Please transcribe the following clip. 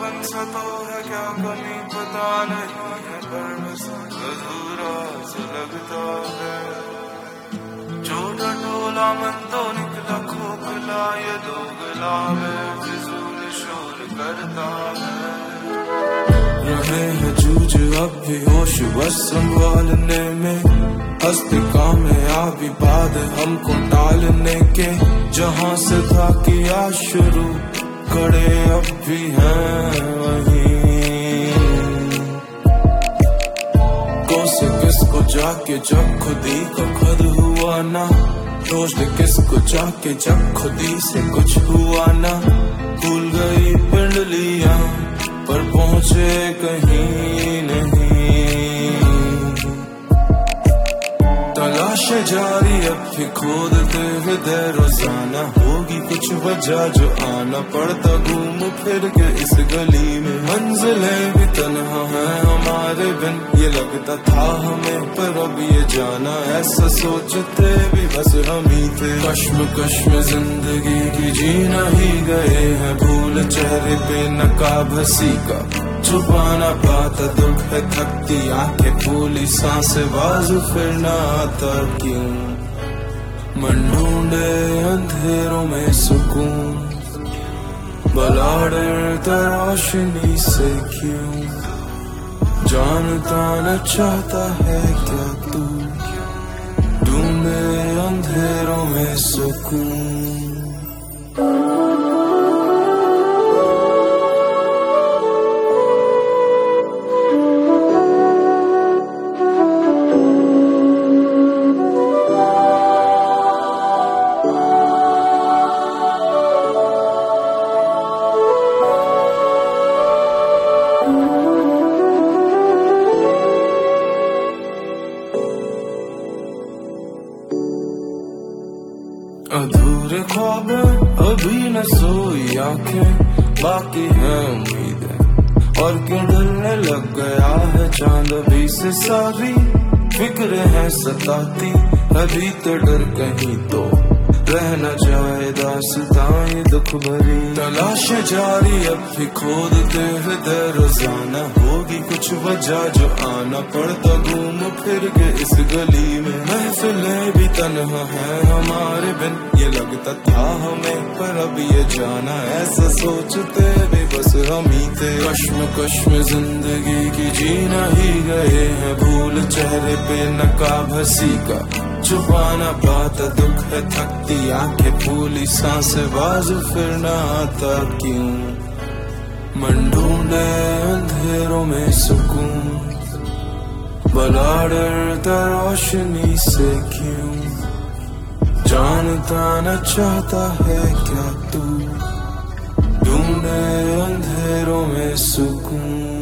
लगन सा तो है क्या कमी पता नहीं है, पर बस अधूरा सा लगता है। छोटा टोला मन तो निकला खोखला, ये दोगला में फिजूल शोर करता है। रहे हैं जूझ अब भी होश बस संभालने में, हंसते कामयाबी बाद हमको टालने के। जहां से था किया शुरू खड़े अब भी हैं वहीं। कोसे किसको जाके जब खुदी को खुद हुआ ना, दोष किसको जाके जब खुदी से कुछ हुआ ना। भूल गई पिंडलियां पर पहुंचे कहीं नहीं। तलाशें जारी अब भी खोदते हृदय रोजाना, होगी कुछ वजह जो आना पड़ता घूम फिर के इस गली में। मंजिलें भी तन्हा हैं हमारे बिन, ये लगता था हमें पर अब ये जाना। ऐसा सोचते भी बस हम ही थे, कश्म जिंदगी की जीना ही गए हैं। भूल चेहरे पे नकाब हंसी का, छुपाना पाता दुख है थकती आंखें फूली सांसें बाजू फिर ना आता क्यों। मन ढूंढे अंधेरों में सुकून, भला डरता रोशनी से क्यों। जानता न चाहता है क्या तू, ढूंढे अंधेरों में सुकून। अधूरे ख्वाब अभी न सोई आंखें, बाकी है उम्मीदें और क्यों ढलने लग गया है चांद अभी से। सारी फिक्र है सताती अभी तो डर कहीं तो रह न जाए दास्तां दुख भरी। तलाशें जारी अब भी खोदते हृदय रोजाना, होगी कुछ वजह जो आना पड़ता घूम फिर के इस गली में। महफिलें भी तन्हा है हमारे बिन, ये लगता था हमें पर अब ये जाना। ऐसा सोचते भी बस हम ही थे, कश्म जिंदगी की जीना ही गए हैं। भूल चेहरे पे नकाब हंसी का, छुपाना पाता दुख है थकती आंखें फूली सांसें बाजू फिर ना आता क्यों। मन ढूंढे अंधेरों में सुकून, भला डरता रोशनी से क्यों। जानता न चाहता है क्या तू, ढूंढे अंधेरों में सुकून।